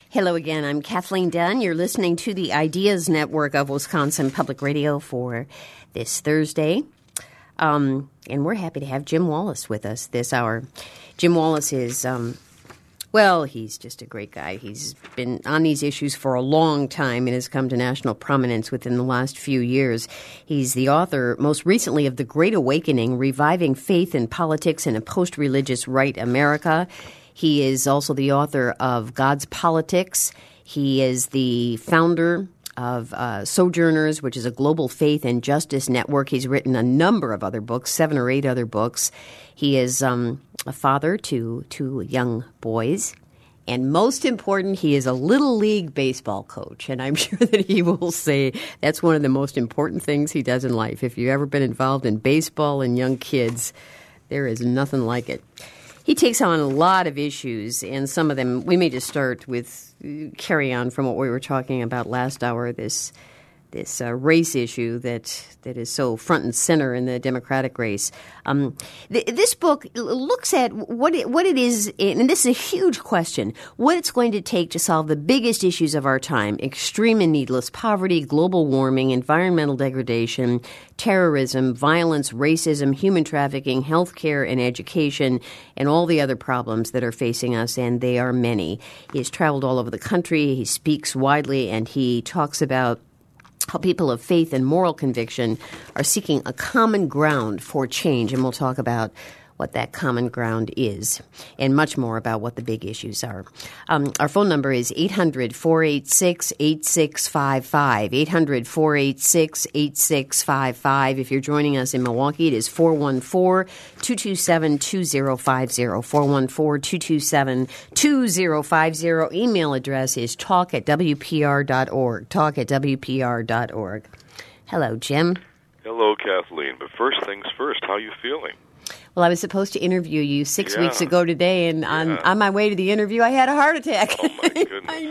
Hello again. I'm Kathleen Dunn. You're listening to the Ideas Network of Wisconsin Public Radio for this Thursday. And we're happy to have Jim Wallis with us this hour. Jim Wallis is, he's just a great guy. He's been on these issues for a long time and has come to national prominence within the last few years. He's the author, most recently, of The Great Awakening, Reviving Faith and Politics in a Post-Religious Right America. He is also the author of God's Politics. He is the founder of Sojourners, which is a global faith and justice network. He's written a number of other books, 7 or 8 other books. He is a father to 2 young boys. And most important, he is a Little League baseball coach. And I'm sure that he will say that's one of the most important things he does in life. If you've ever been involved in baseball and young kids, there is nothing like it. He takes on a lot of issues, and some of them, we may just start with, carry on from what we were talking about last hour, this race issue that is so front and center in the Democratic race. This book looks at what it is, and this is a huge question, what it's going to take to solve the biggest issues of our time: extreme and needless poverty, global warming, environmental degradation, terrorism, violence, racism, human trafficking, healthcare and education, and all the other problems that are facing us, and they are many. He has traveled all over the country, he speaks widely, and he talks about how people of faith and moral conviction are seeking a common ground for change. And we'll talk about what that common ground is and much more about what the big issues are. Our phone number is 800-486-8655, 800-486-8655. If you're joining us in Milwaukee, it is 414-227-2050, 414-227-2050. Email address is talk@wpr.org, talk@wpr.org. Hello, Jim. Hello, Kathleen. But first things first, how are you feeling? Well, I was supposed to interview you 6 weeks ago today, and on my way to the interview, I had a heart attack. Oh, my goodness. I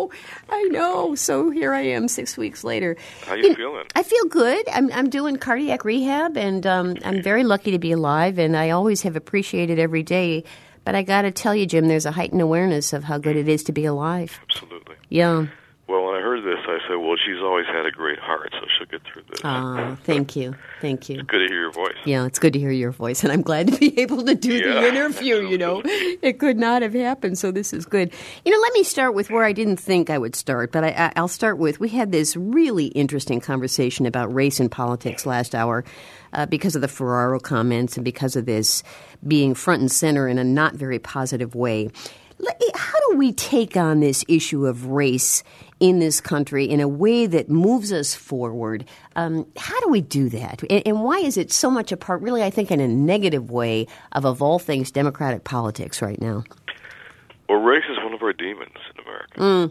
know. So here I am 6 weeks later. How you feeling? I feel good. I'm doing cardiac rehab, and I'm very lucky to be alive, and I always have appreciated every day. But I got to tell you, Jim, there's a heightened awareness of how good it is to be alive. Absolutely. Yeah. Well, when I heard this, I said, well, she's always had a great heart, so she'll get through this. Thank you. Thank you. It's good to hear your voice. Yeah, it's good to hear your voice, and I'm glad to be able to do the interview, absolutely. It could not have happened, so this is good. Let me start with where I didn't think I would start, but I'll start with, we had this really interesting conversation about race and politics last hour because of the Ferraro comments and because of this being front and center in a not very positive way. How do we take on this issue of race in this country in a way that moves us forward? How do we do that? And why is it so much a part, really, I think, in a negative way, of all things, Democratic politics right now? Well, race is one of our demons in America.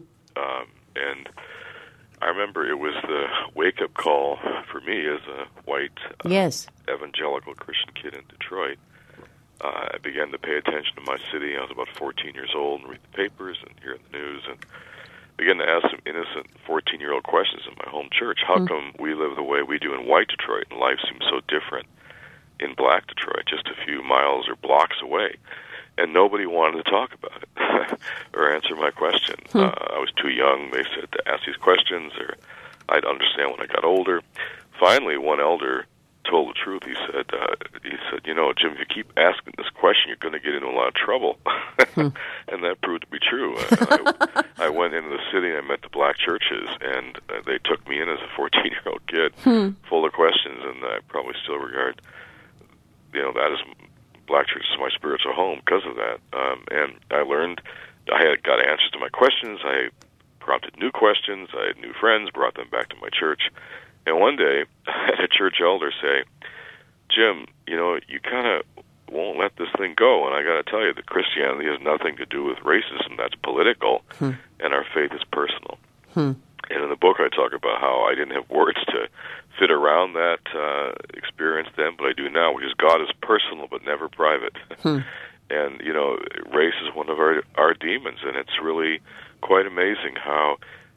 And I remember it was the wake-up call for me as a white evangelical Christian kid in Detroit. I began to pay attention to my city. I was about 14 years old and read the papers and hear the news and began to ask some innocent 14-year-old questions in my home church. How come we live the way we do in white Detroit and life seems so different in black Detroit, just a few miles or blocks away? And nobody wanted to talk about it or answer my question. I was too young, they said, to ask these questions, or I'd understand when I got older. Finally, one elder told the truth. He said, Jim, if you keep asking this question, you're going to get into a lot of trouble. And that proved to be true. I went into the city and I met the black churches, and they took me in as a 14-year-old kid, full of questions, and I probably still regard, that as black church as my spiritual home because of that. And I learned, I got answers to my questions. I prompted new questions. I had new friends, brought them back to my church. And one day, I had a church elder say, Jim, you kind of won't let this thing go. And I got to tell you that Christianity has nothing to do with racism. That's political, and our faith is personal. And in the book, I talk about how I didn't have words to fit around that experience then, but I do now, because God is personal but never private. And, race is one of our demons, and it's really quite amazing how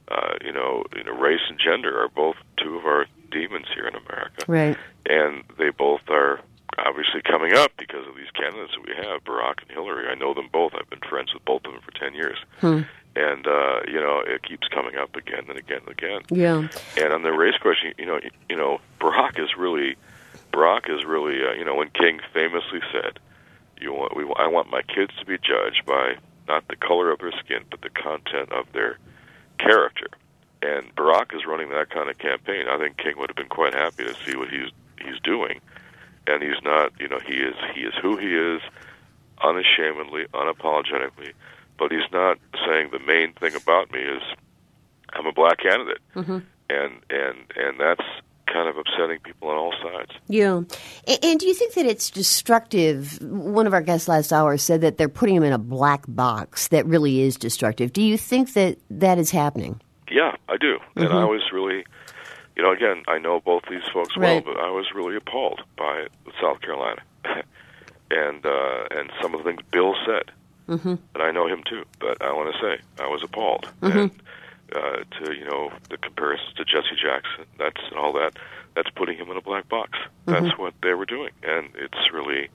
race and gender are both two of our demons here in America. Right. And they both are obviously coming up because of these candidates that we have, Barack and Hillary. I know them both. I've been friends with both of them for 10 years. And it keeps coming up again and again and again. Yeah. And on the race question, Barack is really, when King famously said, I want my kids to be judged by not the color of their skin, but the content of their character. And Barack is running that kind of campaign. I think King would have been quite happy to see what he's doing. And he's not, he is who he is, unashamedly, unapologetically. But he's not saying the main thing about me is I'm a black candidate, and that's kind of upsetting people on all sides. Yeah, and do you think that it's destructive? One of our guests last hour said that they're putting him in a black box that really is destructive. Do you think that is happening? Yeah, I do, and I was really, again, I know both these folks well, but I was really appalled by South Carolina, and some of the things Bill said. And I know him too, but I want to say I was appalled. And to the comparisons to Jesse Jackson, that's putting him in a black box. That's what they were doing, and it really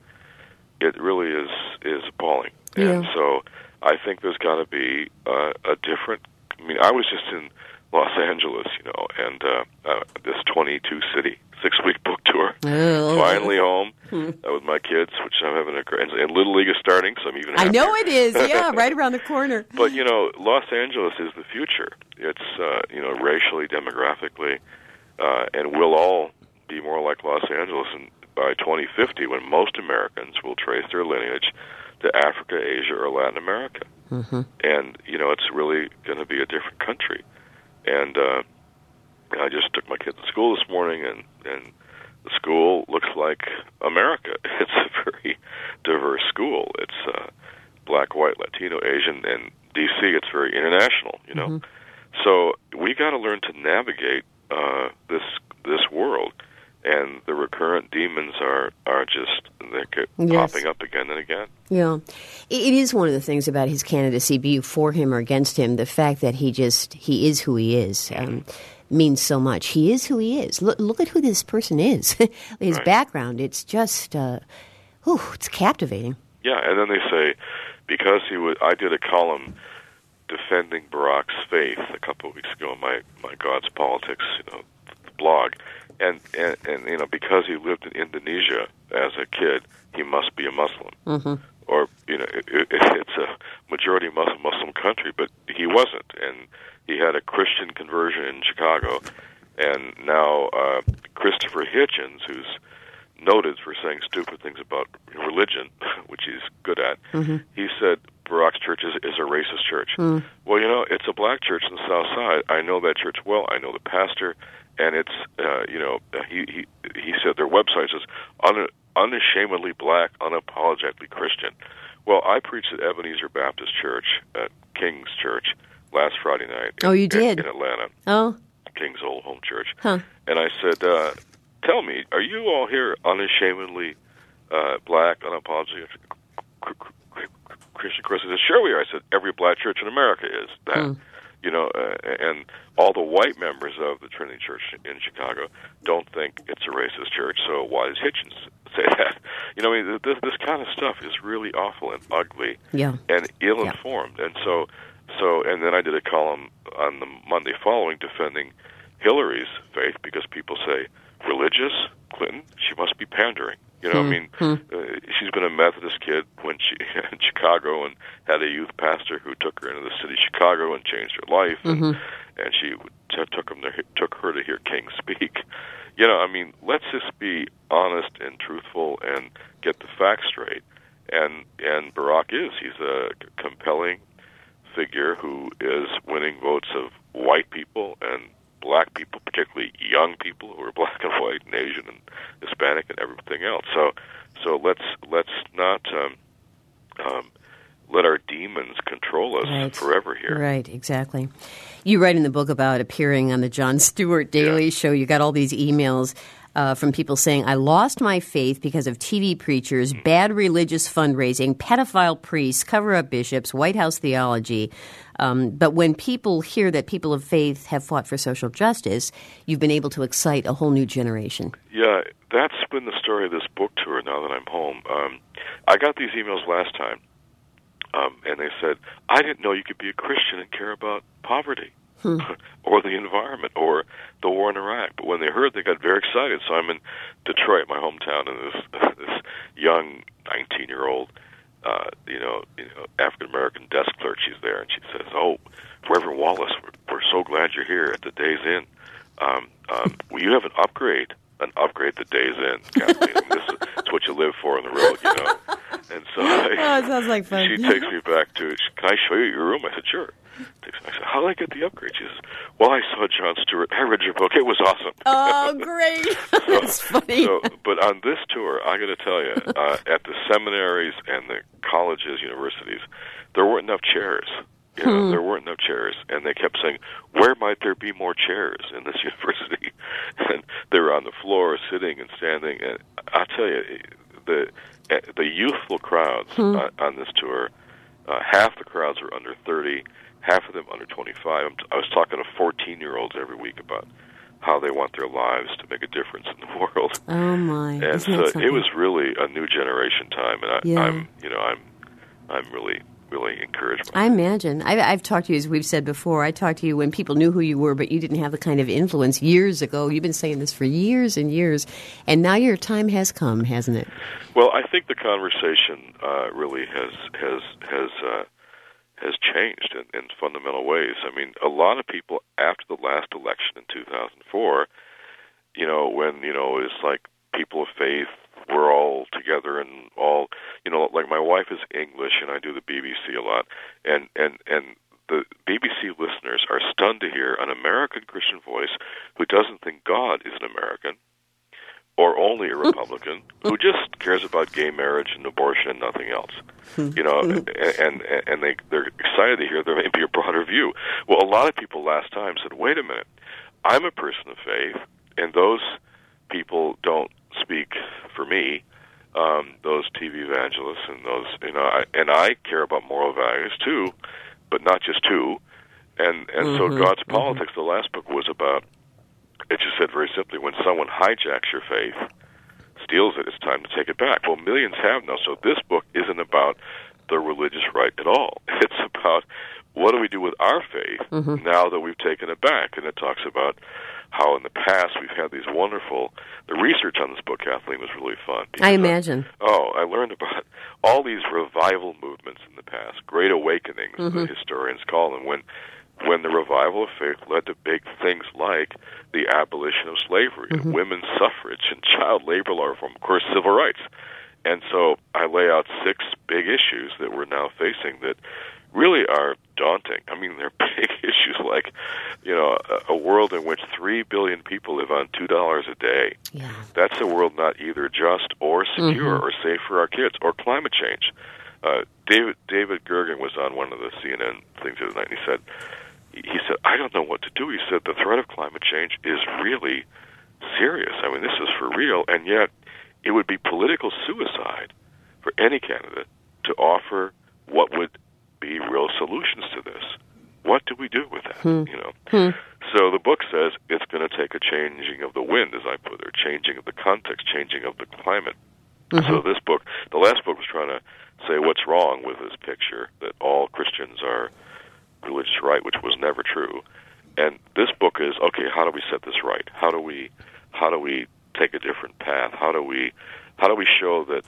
is appalling. And so I think there's got to be a different. I mean, I was just in Los Angeles, and this 22-city 6-week book tour. Finally home with my kids, which I'm having and Little League is starting, so I'm even happier. I know it is, yeah, right around the corner. But, Los Angeles is the future. It's, racially, demographically, and we'll all be more like Los Angeles by 2050 when most Americans will trace their lineage to Africa, Asia, or Latin America. And, it's really going to be a different country. And I just took my kids to school this morning, and the school looks like America. It's a very diverse school. It's black, white, Latino, Asian, and D.C. It's very international, So we got to learn to navigate this world, and the recurrent demons are just popping up again and again. Yeah, it is one of the things about his candidacy, be you for him or against him. The fact that he is who he is. Means so much. He is who he is. Look at who this person is. His background, it's just, it's captivating. Yeah, and then they say, because I did a column defending Barack's faith a couple of weeks ago on my God's Politics, blog, and because he lived in Indonesia as a kid, he must be a Muslim. Or, it's a majority Muslim country, but he wasn't, and he had a Christian conversion in Chicago, and now Christopher Hitchens, who's noted for saying stupid things about religion, which he's good at, he said Barack's church is a racist church. Well, it's a black church in the South Side. I know that church well. I know the pastor, and it's, he said their website says unashamedly black, unapologetically Christian. Well, I preached at Ebenezer Baptist Church at King's Church last Friday night. You did? In Atlanta. Oh. King's Old Home Church. Huh. And I said, tell me, are you all here unashamedly black, unapologetic Christian? He said, sure we are. I said, every black church in America is that. And all the white members of the Trinity Church in Chicago don't think it's a racist church, so why does Hitchens say that? This kind of stuff is really awful and ugly and ill-informed. And so, and then I did a column on the Monday following defending Hillary's faith because people say, religious, Clinton, she must be pandering. She's been a Methodist kid when she in Chicago and had a youth pastor who took her into the city of Chicago and changed her life, and she took her to hear King speak. Let's just be honest and truthful and get the facts straight. And Barack he's a compelling figure who is winning votes of white people and black people, particularly young people who are black and white and Asian and Hispanic and everything else. So let's not let our demons control us forever here. Right, exactly. You write in the book about appearing on the Jon Stewart Daily Show. You got all these emails from people saying, I lost my faith because of TV preachers, bad religious fundraising, pedophile priests, cover-up bishops, White House theology. But when people hear that people of faith have fought for social justice, you've been able to excite a whole new generation. Yeah, that's been the story of this book tour now that I'm home. I got these emails last time And they said, I didn't know you could be a Christian and care about poverty or the environment or the war in Iraq. But when they heard, they got very excited. So I'm in Detroit, my hometown, and this young 19-year-old, African-American desk clerk, she's there, and she says, "Oh, Reverend Wallace, we're so glad you're here at the Days Inn. Will you have an upgrade to Days Inn, Kathleen? I mean, this is what you live for on the road, you know." And so it sounds like fun. She takes me back to, "Can I show you your room?" I said, "Sure." I said, "How did I get the upgrade?" She says, "Well, I saw Jon Stewart. I read your book. It was awesome." Oh, great. That's funny. But on this tour, I got to tell you, at the seminaries and the colleges, universities, there weren't enough chairs. You know, there weren't enough chairs. And they kept saying, where might there be more chairs in this university? And they were on the floor, sitting and standing. And I'll tell you, the youthful crowds on this tour, half the crowds were under 30, half of them under 25. I was talking to 14-year-olds every week about how they want their lives to make a difference in the world. Oh my! And so it was really a new generation time, and I'm really encouraged. I imagine. I've talked to you, as we've said before. I talked to you when people knew who you were, but you didn't have the kind of influence years ago. You've been saying this for years and years, and now your time has come, hasn't it? Well, I think the conversation really has changed in fundamental ways. I mean, a lot of people after the last election in 2004, when it's like people of faith, we're all together and all, like my wife is English and I do the BBC a lot, and the BBC listeners are stunned to hear an American Christian voice who doesn't think God is an American or only a Republican, who just cares about gay marriage and abortion and nothing else. And they're excited to hear there may be a broader view. Well, a lot of people last time said, wait a minute, I'm a person of faith, and those people don't speak for me, those TV evangelists and those, and I care about moral values too, but not just two. And so God's Politics, the last book, was about, it just said very simply, when someone hijacks your faith, steals it, it's time to take it back. Well, millions have now, so this book isn't about the religious right at all. It's about what do we do with our faith now that we've taken it back. And it talks about how in the past we've had these wonderful, the research on this book, Kathleen, was really fun. I imagine. I learned about all these revival movements in the past, great awakenings, the historians call them, when the revival of faith led to big things like the abolition of slavery and women's suffrage and child labor law reform, of course, civil rights. And so I lay out 6 big issues that we're now facing that really are daunting. I mean, they're big issues like, a world in which 3 billion people live on $2 a day. Yeah. That's a world not either just or secure or safe for our kids, or climate change. David Gergen was on one of the CNN things the other night, and he said, I don't know what to do. He said, the threat of climate change is really serious. I mean, this is for real, and yet it would be political suicide for any candidate to offer what would be real solutions to this. What do we do with that? So the book says it's going to take a changing of the wind, as I put it, changing of the context, changing of the climate. So this book, the last book, was trying to say what's wrong with this picture that all Christians are religious right, which was never true. And this book is, okay, how do we set this right? How do we take a different path? How do we show that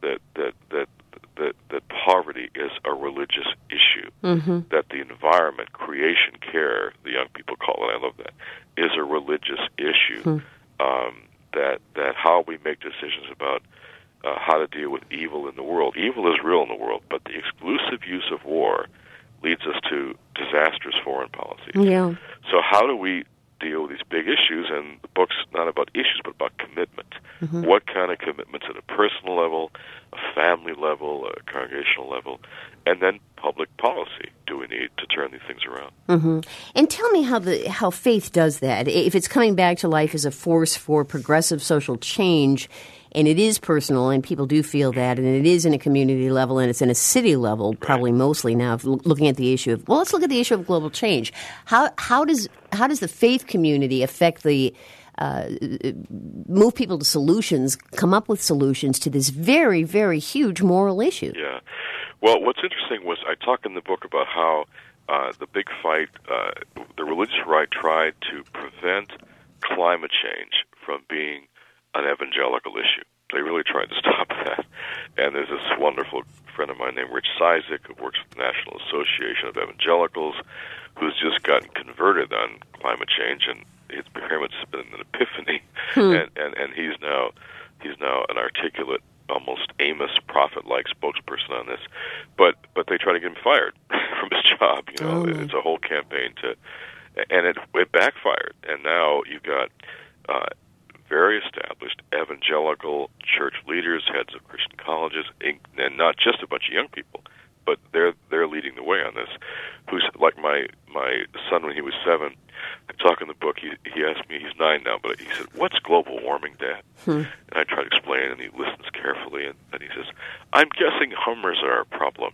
poverty is a religious issue, that the environment, creation care, the young people call it, I love that, is a religious issue, that how we make decisions about how to deal with evil in the world. Evil is real in the world, but the exclusive use of war leads us to disastrous foreign policies. Yeah. So how do we deal with these big issues? And the book's not about issues, but about commitment. What kind of commitments at a personal level, a family level, a congregational level, and then public policy do we need to turn these things around? And tell me how faith does that. If it's coming back to life as a force for progressive social change, and it is personal, and people do feel that, and it is in a community level, and it's in a city level, probably mostly now, looking at the issue of, well, let's look at the issue of global change. How does the faith community affect the move people to solutions, come up with solutions to this very, very huge moral issue? Yeah. Well, what's interesting was I talk in the book about how the big fight, the religious right tried to prevent climate change from being an evangelical issue. They really tried to stop that. And there's this wonderful friend of mine named Rich Cizik, who works for the National Association of Evangelicals, who's just gotten converted on climate change, and it's very much been an epiphany. And he's now an articulate, almost Amos prophet-like spokesperson on this. But they try to get him fired from his job. You know, it's a whole campaign and it backfired. And now you've got very established evangelical church leaders, heads of Christian colleges, and not just a bunch of young people, but they're leading the way on this. Who's like my son when he was 7. I talk in the book. He asked me. He's 9 now, but he said, "What's global warming, Dad?" And I try to explain, and he listens carefully, and then he says, "I'm guessing Hummers are a problem."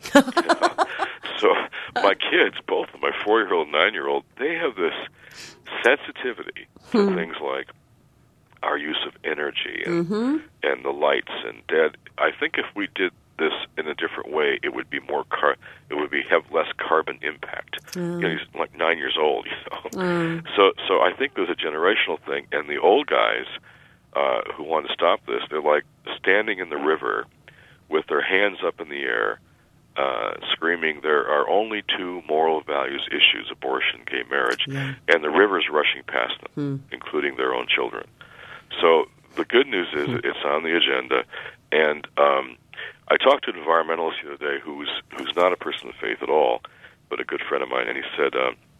So my kids, both my 4-year-old and 9-year-old, they have this sensitivity to things like our use of energy and the lights. And Dad, I think if we did this in a different way, it would be more have less carbon impact. You know, he's like 9 years old, you know. So I think there's a generational thing, and the old guys who want to stop this, they're like standing in the river with their hands up in the air, screaming, "There are only 2 moral values issues: abortion, gay marriage," and the river's rushing past them, including their own children. So the good news is it's on the agenda, and I talked to an environmentalist the other day who's not a person of faith at all, but a good friend of mine, and he said,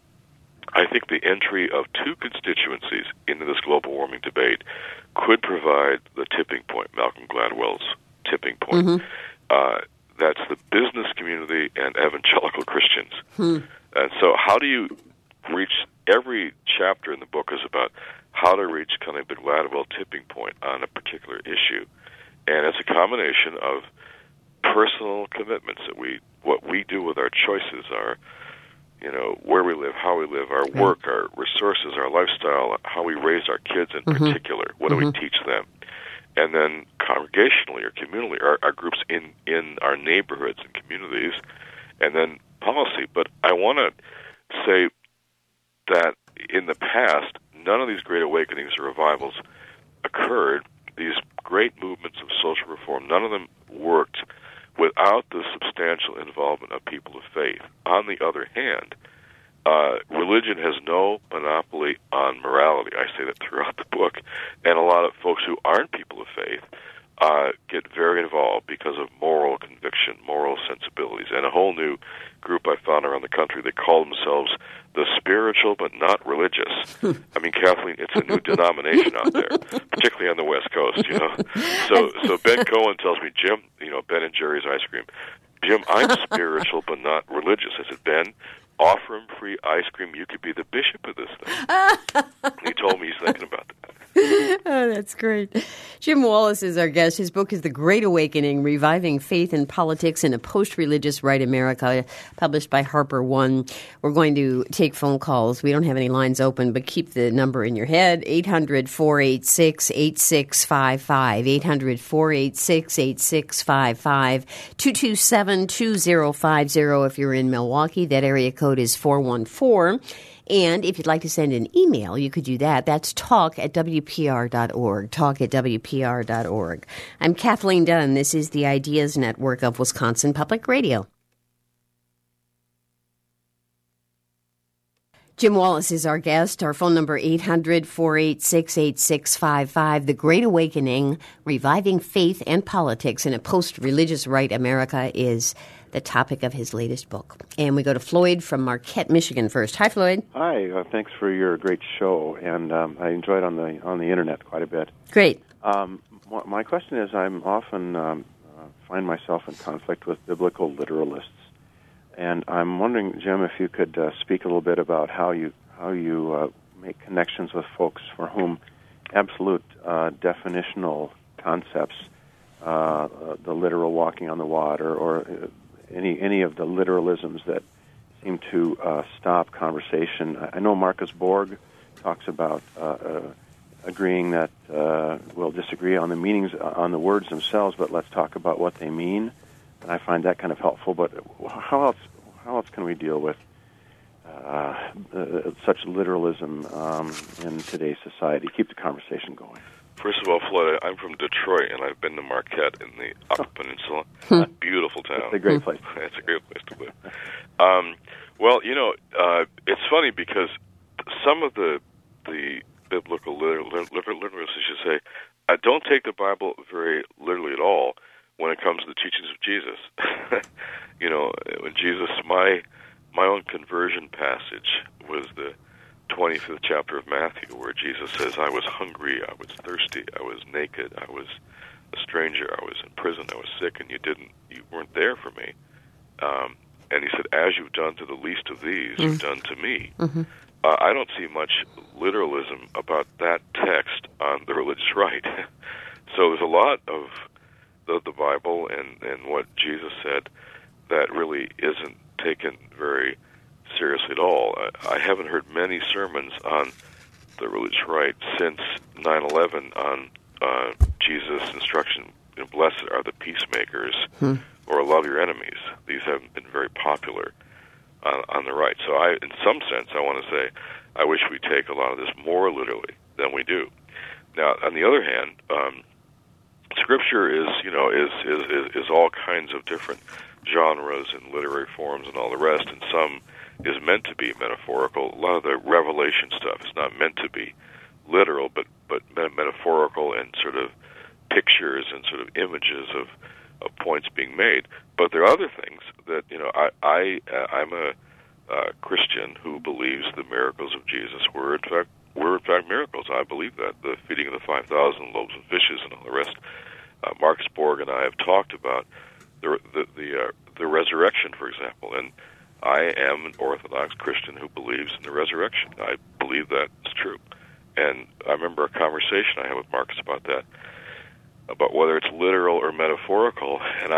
I think the entry of 2 constituencies into this global warming debate could provide the tipping point, Malcolm Gladwell's tipping point. That's the business community and evangelical Christians. And so how do you reach, every chapter in the book is about how to reach kind of the Gladwell tipping point on a particular issue. And it's a combination of personal commitments that what we do with our choices, our, you know, where we live, how we live, our work, our resources, our lifestyle, how we raise our kids in particular, what do we teach them? And then congregationally or communally, our groups in our neighborhoods and communities, and then policy. But I want to say that in the past, none of these great awakenings or revivals occurred. These great movements of social reform, none of them worked without the substantial involvement of people of faith. On the other hand, religion has no monopoly on morality. I say that throughout the book. And a lot of folks who aren't people of faith get very involved because of moral conviction, moral sensibilities. And a whole new group I found around the country, they call themselves the spiritual but not religious. I mean, Kathleen, it's a new denomination out there, particularly on the West Coast, you know. So Ben Cohen tells me, "Jim, you know, Ben and Jerry's ice cream, Jim, I'm spiritual but not religious." I said, "Ben, offer him free ice cream. You could be the bishop of this thing." He told me he's thinking about that. Oh, that's great. Jim Wallis is our guest. His book is The Great Awakening, Reviving Faith and Politics in a Post-Religious Right America, published by Harper One. We're going to take phone calls. We don't have any lines open, but keep the number in your head, 800-486-8655, 800-486-8655, 227-2050 if you're in Milwaukee. That area code is 414. And if you'd like to send an email, you could do that. That's talk@wpr.org, talk@wpr.org. I'm Kathleen Dunn. This is the Ideas Network of Wisconsin Public Radio. Jim Wallis is our guest. Our phone number, 800-486-8655. The Great Awakening, Reviving Faith and Politics in a Post-Religious Right America is the topic of his latest book. And we go to Floyd from Marquette, Michigan first. Hi, Floyd. Hi. Thanks for your great show, and I enjoyed on the internet quite a bit. Great. My question is, I'm often find myself in conflict with biblical literalists, and I'm wondering, Jim, if you could speak a little bit about how you make connections with folks for whom absolute definitional concepts, the literal walking on the water, or any of the literalisms that seem to stop conversation. I know Marcus Borg talks about agreeing that we'll disagree on the meanings, on the words themselves, but let's talk about what they mean. and I find that kind of helpful. But how else can we deal with such literalism in today's society? Keep the conversation going. First of all, Floyd, I'm from Detroit, and I've been to Marquette in the Upper Peninsula. Beautiful town. It's a great place. It's a great place to live. Well, it's funny because some of the biblical literalists, I should say, don't take the Bible very literally at all when it comes to the teachings of Jesus. When Jesus, my own conversion passage was the 25th chapter of Matthew, where Jesus says, I was hungry, I was thirsty, I was naked, I was a stranger, I was in prison, I was sick, and you weren't there for me. And he said, as you've done to the least of these, you've done to me. Mm-hmm. I don't see much literalism about that text on the religious right. So there's a lot of the Bible and what Jesus said that really isn't taken very seriously at all. I haven't heard many sermons on the religious right since 9/11 on Jesus' instruction, blessed are the peacemakers, or love your enemies. These haven't been very popular on the right. So in some sense, I want to say, I wish we take a lot of this more literally than we do. Now, on the other hand, Scripture is all kinds of different genres and literary forms and all the rest, and some is meant to be metaphorical. A lot of the Revelation stuff is not meant to be literal, but metaphorical and sort of pictures and sort of images of points being made. But there are other things that I'm a Christian who believes the miracles of Jesus were in fact miracles. I believe that the feeding of the 5,000 loaves and fishes and all the rest. Marcus Borg and I have talked about the resurrection, for example, and I am an Orthodox Christian who believes in the resurrection. I believe that is true. And I remember a conversation I had with Marcus about that, about whether it's literal or metaphorical. And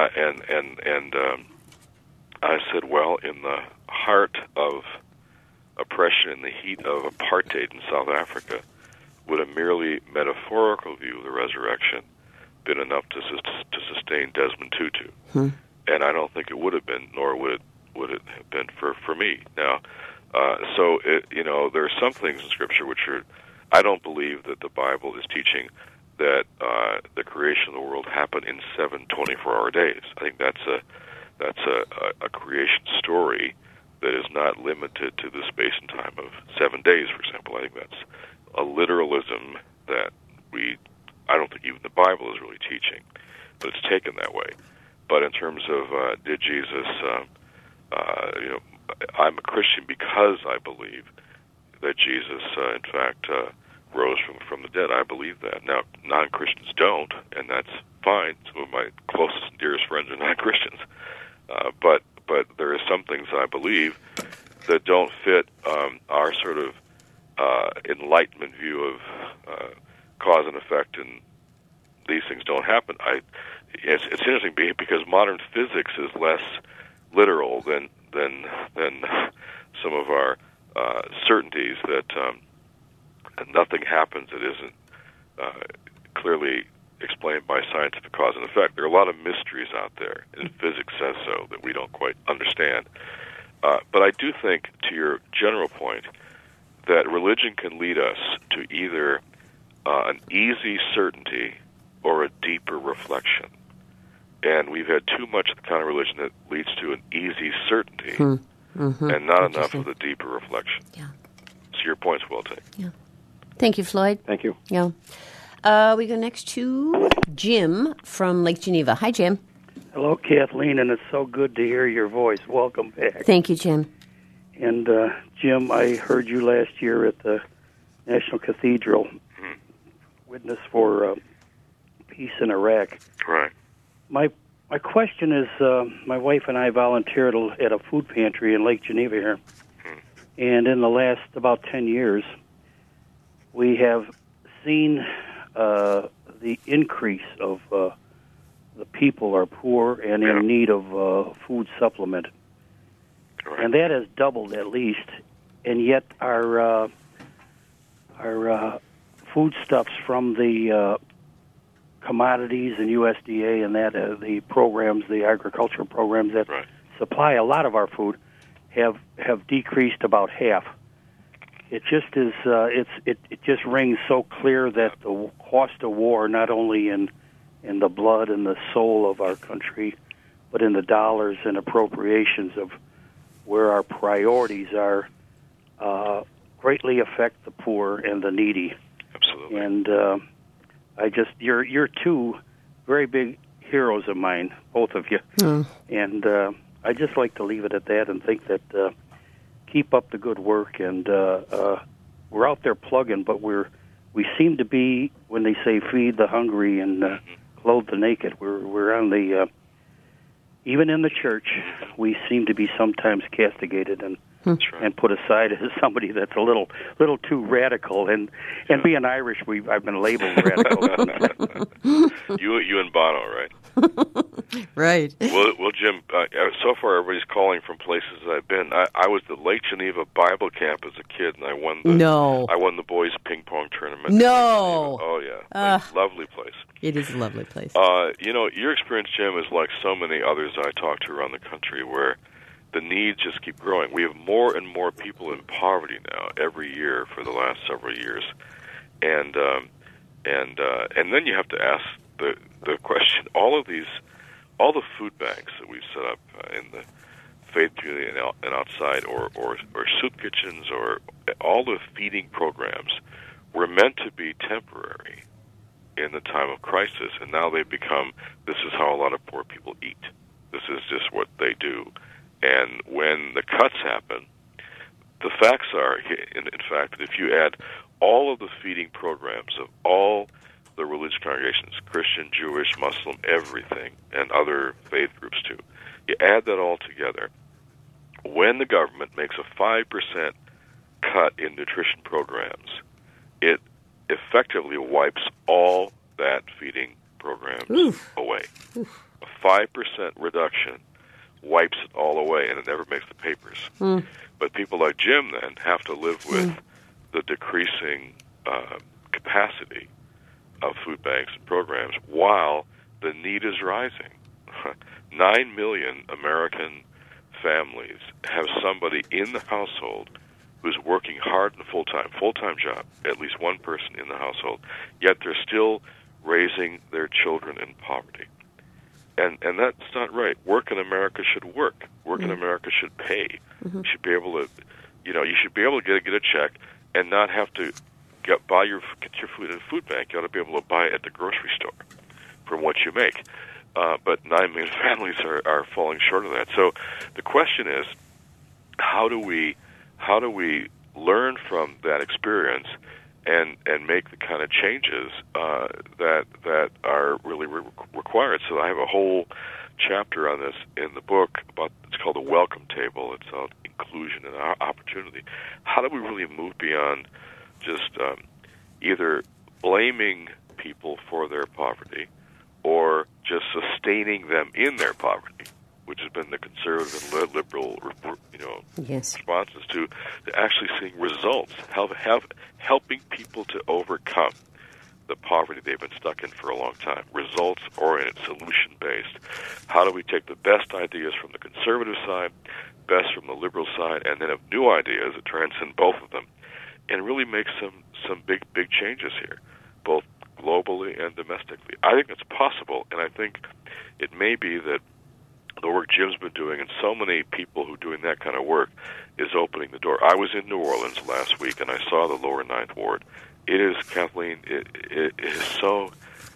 I said, well, in the heart of oppression, in the heat of apartheid in South Africa, would a merely metaphorical view of the resurrection been enough to sustain Desmond Tutu? And I don't think it would have been, nor would it have been for me. Now, there are some things in Scripture which are, I don't believe that the Bible is teaching that the creation of the world happened in 7 24-hour days. I think that's a creation story that is not limited to the space and time of 7 days, for example. I think that's a literalism that I don't think even the Bible is really teaching, but it's taken that way. But in terms of did Jesus, I'm a Christian because I believe that Jesus, in fact, rose from the dead. I believe that. Now, non-Christians don't, and that's fine. Some of my closest and dearest friends are non-Christians. But there are some things I believe that don't fit our sort of Enlightenment view of cause and effect, and these things don't happen. It's interesting because modern physics is less literal than some of our certainties that nothing happens that isn't clearly explained by scientific cause and effect. There are a lot of mysteries out there, and physics says so, that we don't quite understand. But I do think, to your general point, that religion can lead us to either an easy certainty or a deeper reflection. And we've had too much of the kind of religion that leads to an easy certainty and not enough of the deeper reflection. Yeah. So your point's well taken. Yeah. Thank you, Floyd. Thank you. Yeah. We go next to Jim from Lake Geneva. Hi, Jim. Hello, Kathleen, and it's so good to hear your voice. Welcome back. Thank you, Jim. And, Jim, I heard you last year at the National Cathedral, witness for peace in Iraq. Right. My question is, my wife and I volunteered at a food pantry in Lake Geneva here, and in the last about 10 years, we have seen the increase of the people are poor and in need of food supplement. Right. And that has doubled at least, and yet our foodstuffs from the commodities and USDA and that the programs, the agricultural programs that supply a lot of our food, have decreased about half. It just is. It just rings so clear that the cost of war, not only in the blood and the soul of our country, but in the dollars and appropriations of where our priorities are, greatly affect the poor and the needy. Absolutely. And you're two very big heroes of mine, both of you. And I just like to leave it at that and think that keep up the good work. And we're out there plugging, but we seem to be, when they say feed the hungry and clothe the naked, we're on the even in the church, we seem to be sometimes castigated and put aside as somebody that's a little too radical. And being Irish, I've been labeled radical. You and Bono, right? Right. Well, Jim. So far, everybody's calling from places that I've been. I was at Lake Geneva Bible Camp as a kid, and I won the boys' ping pong tournament. No. Oh yeah, lovely place. It is a lovely place. Your experience, Jim, is like so many others I talk to around the country, where the needs just keep growing. We have more and more people in poverty now every year for the last several years, and then you have to ask the question: all the food banks that we've set up in the faith community and outside, or soup kitchens, or all the feeding programs, were meant to be temporary in the time of crisis, and now they've become, this is how a lot of poor people eat. This is just what they do. And when the cuts happen, the facts are, in fact, that if you add all of the feeding programs of all the religious congregations, Christian, Jewish, Muslim, everything, and other faith groups too, you add that all together, when the government makes a 5% cut in nutrition programs, it effectively wipes all that feeding programs away. A 5% reduction wipes it all away, and it never makes the papers. But people like Jim then have to live with the decreasing capacity of food banks and programs while the need is rising. 9 million American families have somebody in the household who's working hard and full-time job, at least one person in the household, yet they're still raising their children in poverty. And that's not right. Work in America should work. Work in America should pay. You should be able to, you should be able to get a check and not have to get your food in a food bank. You ought to be able to buy it at the grocery store from what you make. But 9 million families are falling short of that. So the question is, how do we learn from that experience and make the kind of changes that are really required? So I have a whole chapter on this in the book it's called the Welcome Table. It's called Inclusion and Opportunity. How do we really move beyond just either blaming people for their poverty or just sustaining them in their poverty, which has been the conservative and liberal, responses to actually seeing results, helping people to overcome the poverty they've been stuck in for a long time. Results-oriented, solution-based. How do we take the best ideas from the conservative side, best from the liberal side, and then have new ideas that transcend both of them, and really make some big changes here, both globally and domestically? I think it's possible, and I think it may be that the work Jim's been doing, and so many people who are doing that kind of work, is opening the door. I was in New Orleans last week, and I saw the lower Ninth Ward. It is, Kathleen, it is so...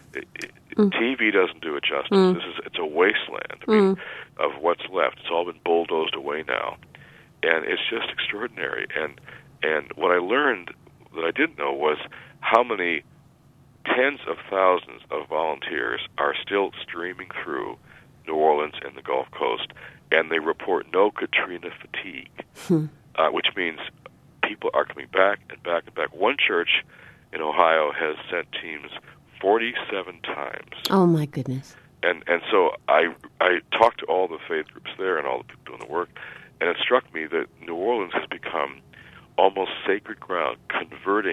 TV doesn't do it justice. It's a wasteland of what's left. It's all been bulldozed away now, and it's just extraordinary. And what I learned that I didn't know was how many tens of thousands of volunteers are still streaming through New Orleans and the Gulf Coast, and they report no Katrina fatigue, which means people are coming back and back and back. One church in Ohio has sent teams 47 times. Oh, my goodness. And so I talked to all the faith groups there and all the people doing the work, and it struck me that New Orleans has become almost sacred ground, converting a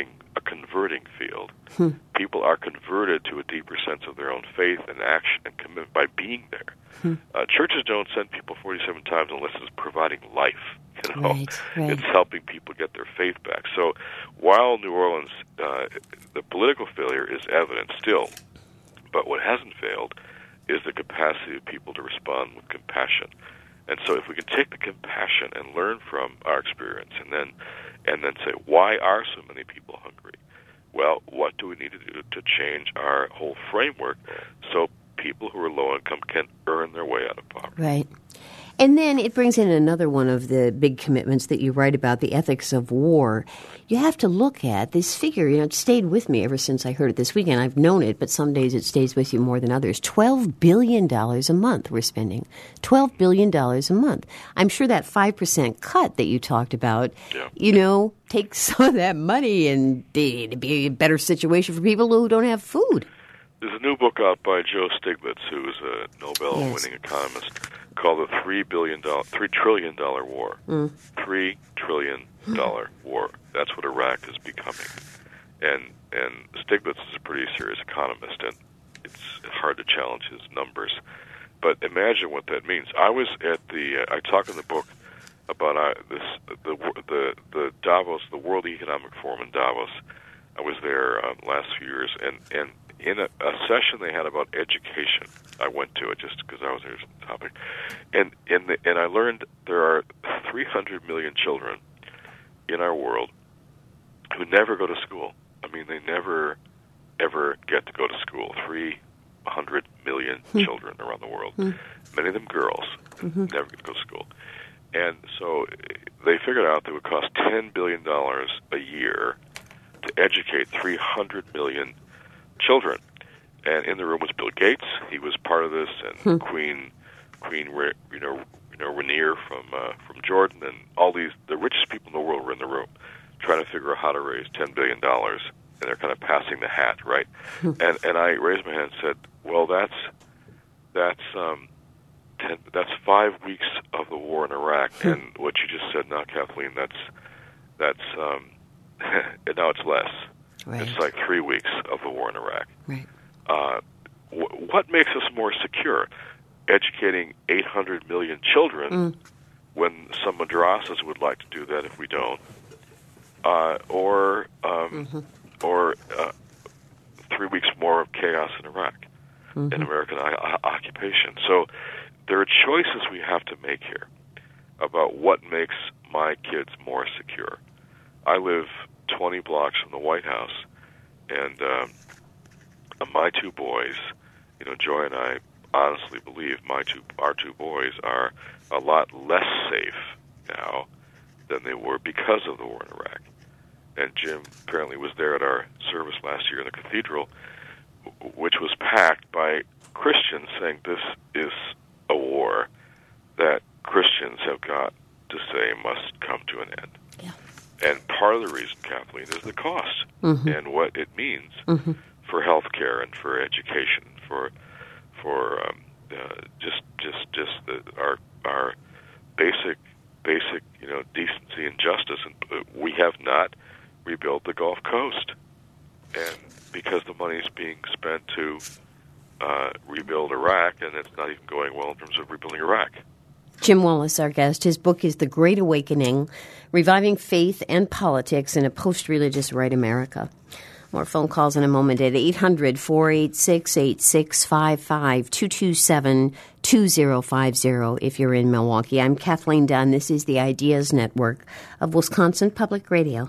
converting field. People are converted to a deeper sense of their own faith and action and commitment by being there. Churches don't send people 47 times unless it's providing life. Right. It's helping people get their faith back. So while New Orleans, the political failure is evident still, but what hasn't failed is the capacity of people to respond with compassion. And so if we can take the compassion and learn from our experience and then say, why are so many people hungry? Well, what do we need to do to change our whole framework so people who are low income can earn their way out of poverty? Right. And then it brings in another one of the big commitments that you write about, the ethics of war. You have to look at this figure. It stayed with me ever since I heard it this weekend. I've known it, but some days it stays with you more than others. $12 billion a month we're spending. $12 billion a month. I'm sure that 5% cut that you talked about, take some of that money and it'd be a better situation for people who don't have food. There's a new book out by Joe Stiglitz, who is a Nobel-winning economist, called the $3 trillion war. $3 trillion war. That's what Iraq is becoming. And Stiglitz is a pretty serious economist, and it's hard to challenge his numbers. But imagine what that means. I was at I talk in the book about the Davos, the World Economic Forum in Davos. I was there last few years, and in a session they had about education. I went to it just because I was there on the topic. And I learned there are 300 million children in our world who never go to school. I mean, they never, ever get to go to school. 300 million children around the world. Many of them girls, never get to go to school. And so they figured out that it would cost $10 billion a year to educate 300 million children. And in the room was Bill Gates. He was part of this, and Queen Rainier from Jordan, and all the richest people in the world were in the room, trying to figure out how to raise $10 billion, and they're kind of passing the hat, right? And I raised my hand and said, well, that's 5 weeks of the war in Iraq, and what you just said now, Kathleen, that's now it's less. Right. It's like 3 weeks of the war in Iraq. Right. What makes us more secure? Educating 800 million children when some madrasas would like to do that if we don't, or 3 weeks more of chaos in Iraq, in American occupation. So there are choices we have to make here about what makes my kids more secure. I live 20 blocks from the White House, and my two boys, Joy and I honestly believe our two boys are a lot less safe now than they were because of the war in Iraq. And Jim apparently was there at our service last year in the cathedral, which was packed by Christians saying this is a war that Christians have got to say must come to an end. Yeah. And part of the reason, Kathleen, is the cost and what it means for health care and for education, for our basic decency and justice. And we have not rebuilt the Gulf Coast, and because the money is being spent to rebuild Iraq, and it's not even going well in terms of rebuilding Iraq. Jim Wallis, our guest. His book is The Great Awakening, Reviving Faith and Politics in a Post-Religious Right America. More phone calls in a moment at 800-486-8655, 227-2050 if you're in Milwaukee. I'm Kathleen Dunn. This is the Ideas Network of Wisconsin Public Radio.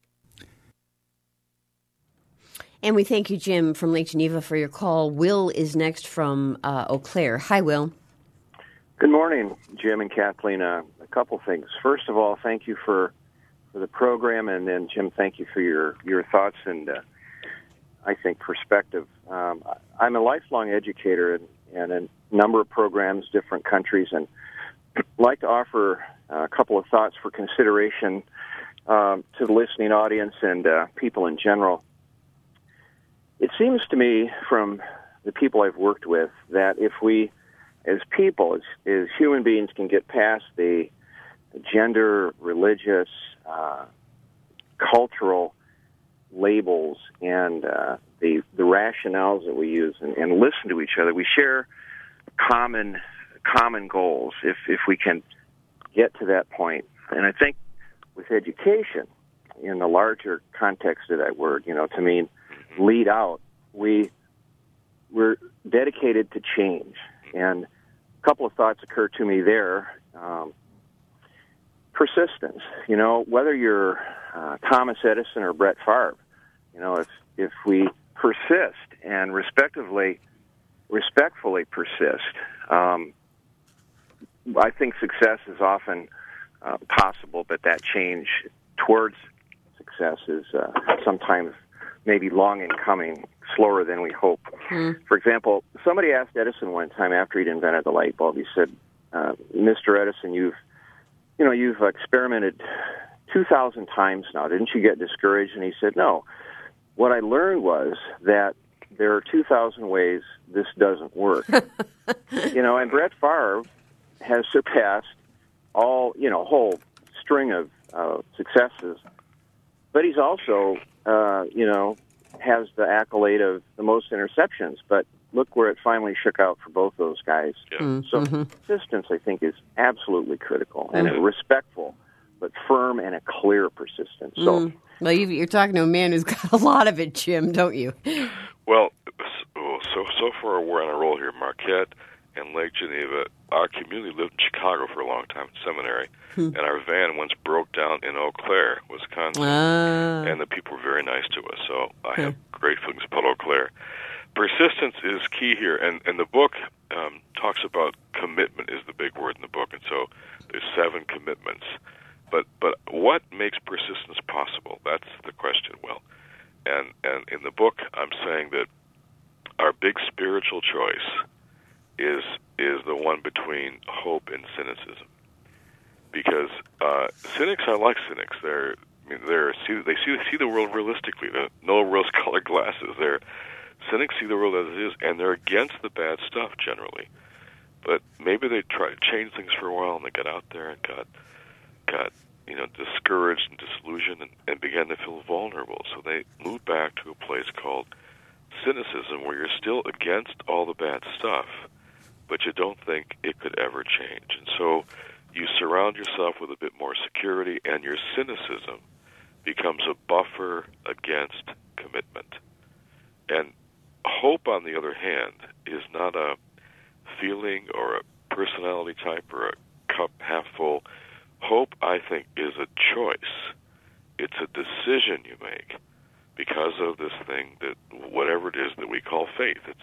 And we thank you, Jim, from Lake Geneva, for your call. Will is next from Eau Claire. Hi, Will. Good morning, Jim and Kathleen. A couple things. First of all, thank you for the program, and then, Jim, thank you for your thoughts and, I think, perspective. I'm a lifelong educator in a number of programs, different countries, and I'd like to offer a couple of thoughts for consideration to the listening audience and people in general. It seems to me from the people I've worked with that if we, as people, as human beings, can get past the gender, religious, cultural labels and the rationales that we use and listen to each other. We share common goals if we can get to that point. And I think with education, in the larger context of that word, to mean lead out, we're dedicated to change. And a couple of thoughts occur to me there. Persistence. Whether you're Thomas Edison or Brett Favre, if we persist and respectfully persist, I think success is often possible, but that change towards success is sometimes maybe long in coming, slower than we hope. For example, somebody asked Edison one time after he'd invented the light bulb, he said, Mr. Edison, you've experimented 2,000 times now. Didn't you get discouraged? And he said, no. What I learned was that there are 2,000 ways this doesn't work. And Brett Favre has surpassed a whole string of successes, but he's also, has the accolade of the most interceptions. But look where it finally shook out for both those guys. Yeah. So persistence, I think, is absolutely critical and a respectful, but firm and a clear persistence. So, well, you're talking to a man who's got a lot of it, Jim, don't you? Well, so far we're on a roll here. Marquette and Lake Geneva. Our community lived in Chicago for a long time, seminary, and our van once broke down in Eau Claire, Wisconsin, and the people were very nice to us. So I have great feelings about Eau Claire. Persistence is key here, and the book talks about commitment is the big word in the book, and so there's 7 commitments. But what makes persistence possible? That's the question. Well, and in the book, I'm saying that our big spiritual choice is the one between hope and cynicism, because cynics are like cynics. They see the world realistically. No rose-colored glasses. Cynics see the world as it is, and they're against the bad stuff generally. But maybe they try to change things for a while, and they got out there and got discouraged and disillusioned and began to feel vulnerable. So they moved back to a place called cynicism, where you're still against all the bad stuff, but you don't think it could ever change. And so you surround yourself with a bit more security, and your cynicism becomes a buffer against commitment. And hope, on the other hand, is not a feeling or a personality type or a cup half full. Hope, I think, is a choice. It's a decision you make because of this thing that, whatever it is that we call faith. It's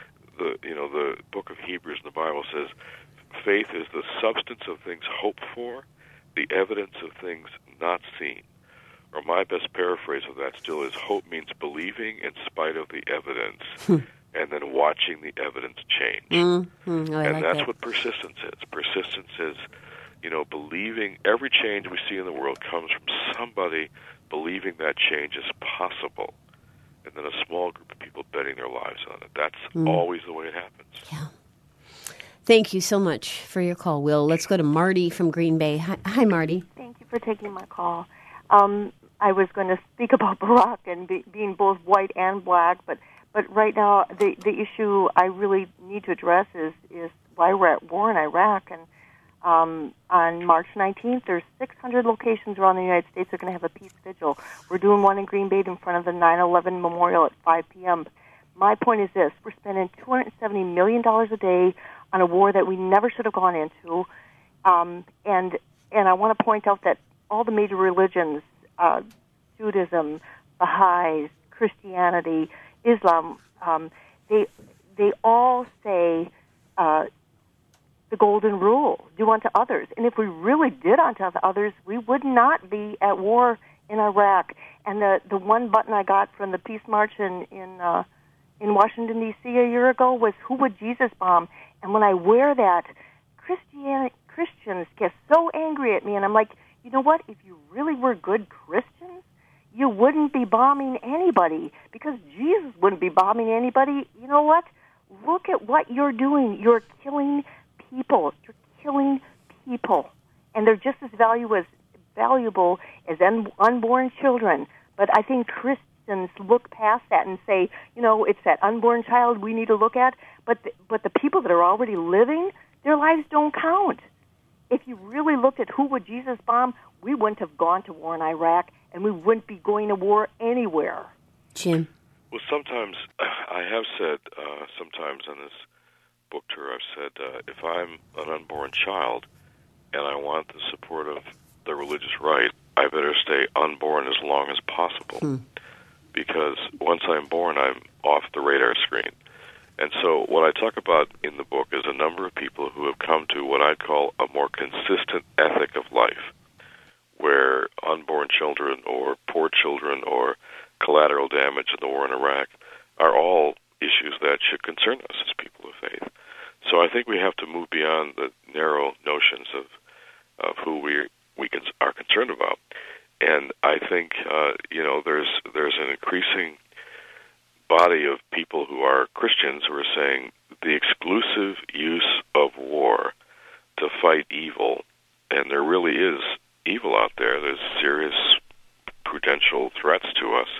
the book of Hebrews in the Bible says faith is the substance of things hoped for, the evidence of things not seen. Or my best paraphrase of that still is hope means believing in spite of the evidence and then watching the evidence change. And that's what persistence is. Persistence is, believing every change we see in the world comes from somebody believing that change is possible, and then a small group of people betting their lives on it. That's always the way it happens. Yeah. Thank you so much for your call, Will. Let's go to Marty from Green Bay. Hi, Marty. Thank you for taking my call. I was going to speak about Barack and being both white and black, but right now the issue I really need to address is why we're at war in Iraq. And on March 19th, there's 600 locations around the United States that are going to have a peace vigil. We're doing one in Green Bay in front of the 9/11 memorial at 5 p.m. My point is this: we're spending $270 million a day on a war that we never should have gone into, and I want to point out that all the major religions, Judaism, Baha'is, Christianity, Islam, they all say the golden rule: do unto others. And if we really did unto others, we would not be at war in Iraq. And the one button I got from the Peace March in Washington, D.C. a year ago was, "Who would Jesus bomb?" And when I wear that, Christians get so angry at me, and I'm like, you know what? If you really were good Christians, you wouldn't be bombing anybody, because Jesus wouldn't be bombing anybody. You know what? Look at what you're doing. You're killing people. You're killing people. And they're just as valuable as unborn children. But I think Christians look past that and say, it's that unborn child we need to look at, but the people that are already living, their lives don't count. If you really looked at who would Jesus bomb, we wouldn't have gone to war in Iraq, and we wouldn't be going to war anywhere. Jim? Well, sometimes, I have said, sometimes on this book tour, I've said, if I'm an unborn child and I want the support of the religious right, I better stay unborn as long as possible. Because once I'm born, I'm off the radar screen. And so what I talk about in the book is a number of people who have come to what I call a more consistent ethic of life, where unborn children or poor children or collateral damage in the war in Iraq are all issues that should concern us as people of faith. So I think we have to move beyond the narrow notions of who we are concerned about. And I think, there's an increasing body of people who are Christians who are saying the exclusive use of war to fight evil, and there really is evil out there. There's serious prudential threats to us.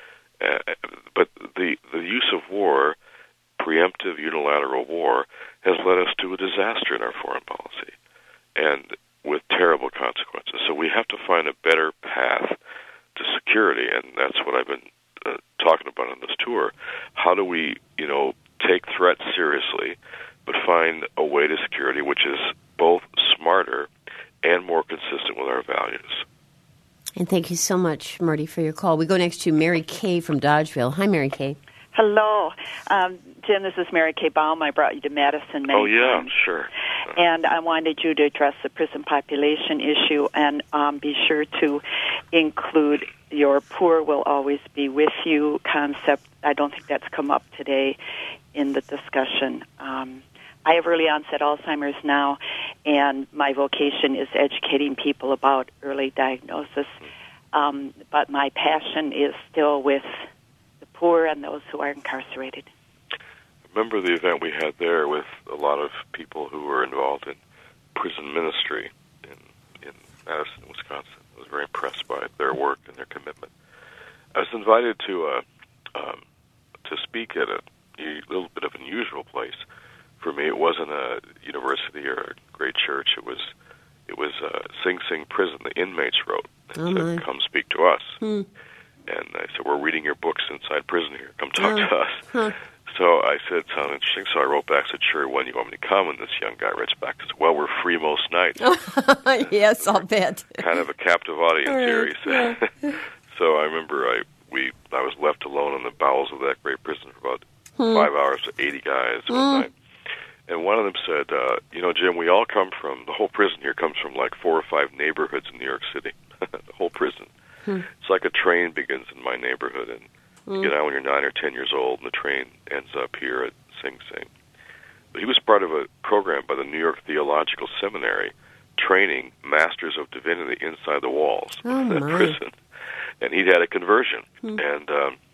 But the use of war, preemptive unilateral war, has led us to a disaster in our foreign policy, and with terrible consequences. So we have to find a better path to security, and that's what I've been talking about on this tour. How do we, take threats seriously, but find a way to security which is both smarter and more consistent with our values? And thank you so much, Marty, for your call. We go next to Mary Kay from Dodgeville. Hi, Mary Kay. Hello. Jim, this is Mary Kay Baum. I brought you to Madison many times. Sure. And I wanted you to address the prison population issue and be sure to include your poor will always be with you concept. I don't think that's come up today in the discussion. I have early onset Alzheimer's now, and my vocation is educating people about early diagnosis. But my passion is still with the poor and those who are incarcerated. Remember the event we had there with a lot of people who were involved in prison ministry in Madison, Wisconsin. I was very impressed by their work and their commitment. I was invited to speak at a little bit of an unusual place. For me, it wasn't a university or a great church. It was Sing Sing Prison. The inmates wrote and said, "Come speak to us." And I said, "We're reading your books inside prison here. Come talk to us." So I said, "Sounds interesting." So I wrote back, said, "Sure, when you want me to come?" And this young guy writes back, says, "Well, we're free most nights." Yes, I'll bet. Kind of a captive audience here, he said. So I remember I was left alone in the bowels of that great prison for about 5 hours with 80 guys one night. And one of them said, Jim, we all come from, the whole prison here comes from like 4 or 5 neighborhoods in New York City. The whole prison. It's like a train begins in my neighborhood, and you get out when you're 9 or 10 years old, and the train ends up here at Sing Sing. But he was part of a program by the New York Theological Seminary training Masters of Divinity inside the walls of that prison. And he'd had a conversion. And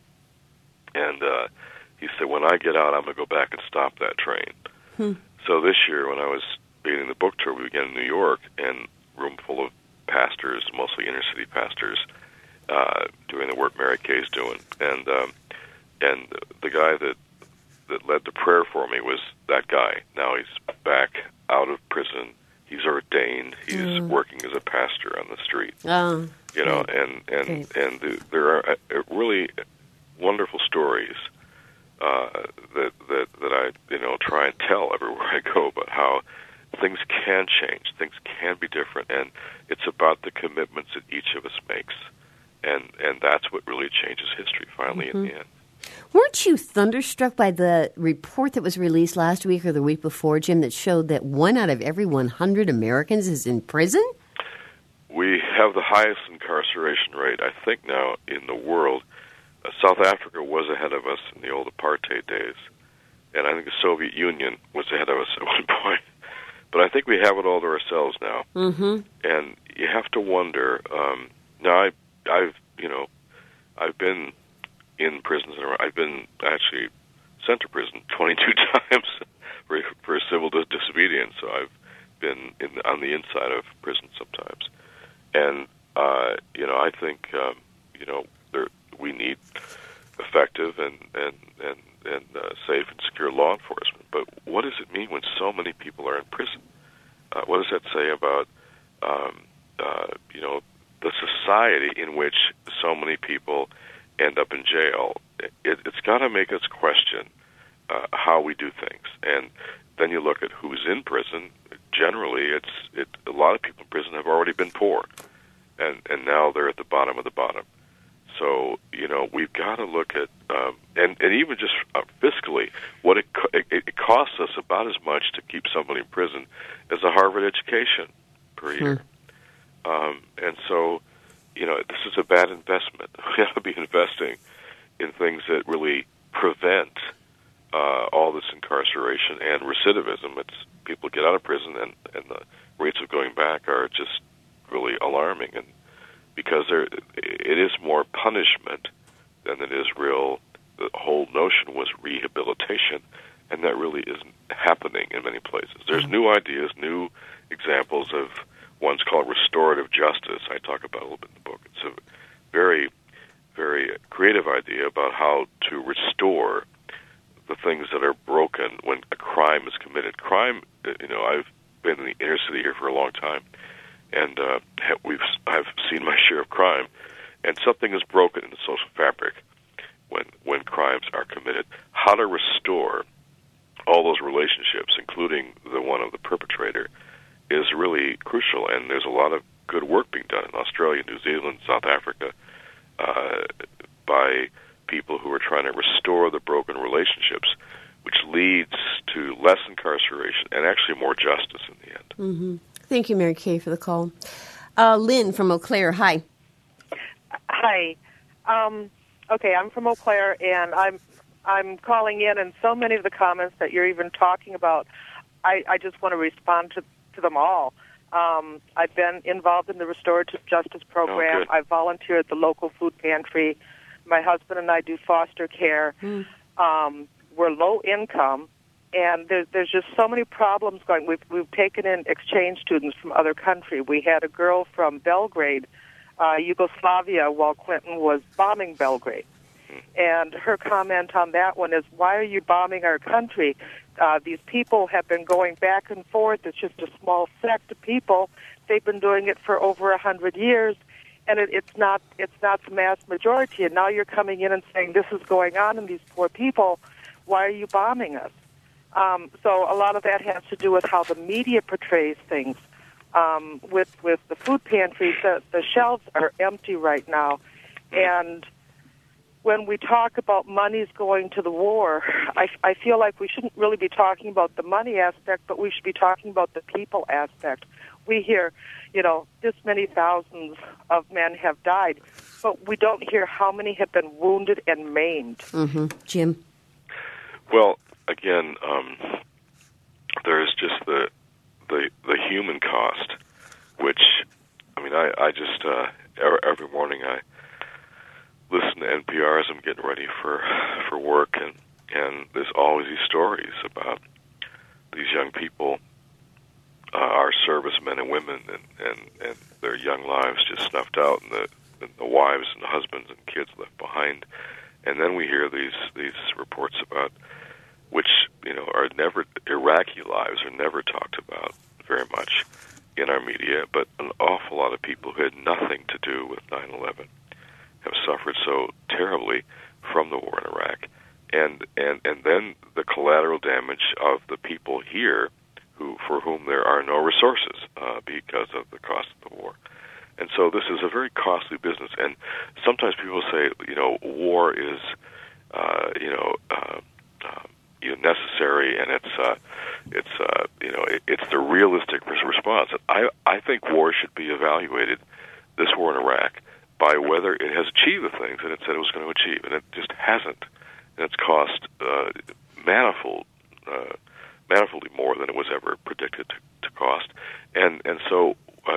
he said, when I get out, I'm going to go back and stop that train. So this year, when I was beginning the book tour, we began in New York, and a room full of pastors, mostly inner-city pastors, doing the work Mary Kay's doing. And the guy that led the prayer for me was that guy. Now he's back out of prison. He's ordained. He's working as a pastor on the street. And there are really wonderful stories that I try and tell everywhere I go about how things can change, things can be different, and it's about the commitments that each of us makes, and that's what really changes history finally in the end. Weren't you thunderstruck by the report that was released last week or the week before, Jim, that showed that 1 out of every 100 Americans is in prison? We have the highest incarceration rate, I think, now in the world. South Africa was ahead of us in the old apartheid days, and I think the Soviet Union was ahead of us at one point. But I think we have it all to ourselves now, and you have to wonder. Now, I've been in prisons. I've been actually sent to prison 22 times for civil disobedience. So I've been on the inside of prison sometimes, and I think we need effective and safe and secure law enforcement. But what does it mean when so many people are in prison? What does that say about the society in which so many people end up in jail? It's got to make us question how we do things. And then you look at who's in prison. Generally, a lot of people in prison have already been poor, and now they're at the bottom of the bottom. So, we've got to look at, and even just fiscally, what it costs us about as much to keep somebody in prison as a Harvard education per year. And so, this is a bad investment. We have to be investing in things that really prevent all this incarceration and recidivism. It's people get out of prison, and the rates of going back are just really alarming, and because it is more punishment than it is real. The whole notion was rehabilitation, and that really isn't happening in many places. There's new ideas, new examples of one's called restorative justice. I talk about a little bit in the book. It's a very, very creative idea about how to restore the things that are broken when a crime is committed. Crime, I've been in the inner city here for a long time, and I've seen my share of crime, and something is broken in the social fabric when crimes are committed. How to restore all those relationships, including the one of the perpetrator, is really crucial, and there's a lot of good work being done in Australia, New Zealand, South Africa, by people who are trying to restore the broken relationships, which leads to less incarceration and actually more justice in the end. Mm-hmm. Thank you, Mary Kay, for the call. Lynn from Eau Claire, hi. Hi. Okay, I'm from Eau Claire, and I'm calling in, and so many of the comments that you're even talking about, I just want to respond to them all. I've been involved in the restorative justice program. I volunteer at the local food pantry. My husband and I do foster care. We're low income, and there's just so many problems going. We've taken in exchange students from other countries. We had a girl from Belgrade, Yugoslavia, while Clinton was bombing Belgrade. And her comment on that one is, why are you bombing our country? These people have been going back and forth. It's just a small sect of people. They've been doing it for over 100 years, and it's not the mass majority. And now you're coming in and saying this is going on in these poor people. Why are you bombing us? So a lot of that has to do with how the media portrays things. With the food pantries, the shelves are empty right now, and when we talk about monies going to the war, I feel like we shouldn't really be talking about the money aspect, but we should be talking about the people aspect. We hear, this many thousands of men have died, but we don't hear how many have been wounded and maimed. Mm-hmm. Jim? Well, again, there's just the human cost, which, I just, every morning I listen to NPR as I'm getting ready for work, and there's always these stories about these young people, our servicemen and women, and their young lives just snuffed out, and the wives and husbands and kids left behind. And then we hear these reports about which are never, Iraqi lives are never talked about very much in our media, but an awful lot of people who had nothing to do with 9/11 have suffered so terribly from the war in Iraq, and then the collateral damage of the people here for whom there are no resources because of the cost of the war. And so this is a very costly business. And sometimes people say, war is, necessary, and it's the realistic response. I think war should be evaluated, this war in Iraq, by whether it has achieved the things that it said it was going to achieve, and it just hasn't. And it's cost manifoldly more than it was ever predicted to cost. And so,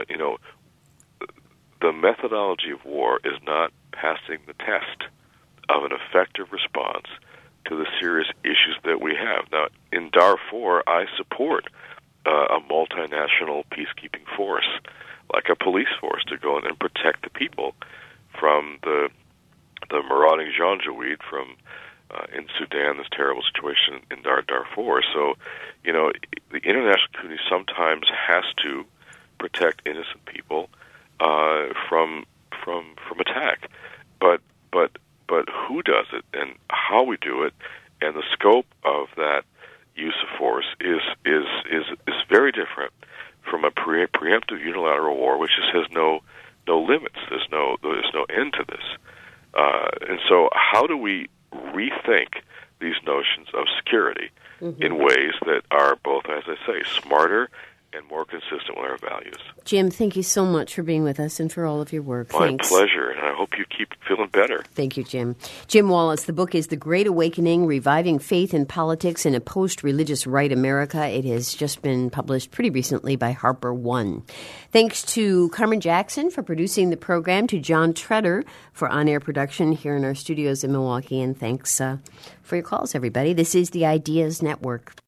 the methodology of war is not passing the test of an effective response to the serious issues that we have. Now, in Darfur, I support a multinational peacekeeping force, like a police force, to go in and protect the people from the marauding representing Janjaweed from in Sudan, this terrible situation in Darfur. So, the international community sometimes has to protect innocent people from attack. But who does it and how we do it and the scope of that use of force is very different from a preemptive unilateral war, which just has no limits. There's no end to this. And so, how do we rethink these notions of security in ways that are both, as I say, smarter and more consistent with our values? Jim, thank you so much for being with us and for all of your work. My pleasure, and I hope you keep feeling better. Thank you, Jim. Jim Wallis, the book is The Great Awakening, Reviving Faith in Politics in a Post-Religious Right America. It has just been published pretty recently by Harper One. Thanks to Carmen Jackson for producing the program, to John Treader for on-air production here in our studios in Milwaukee, and thanks for your calls, everybody. This is the Ideas Network.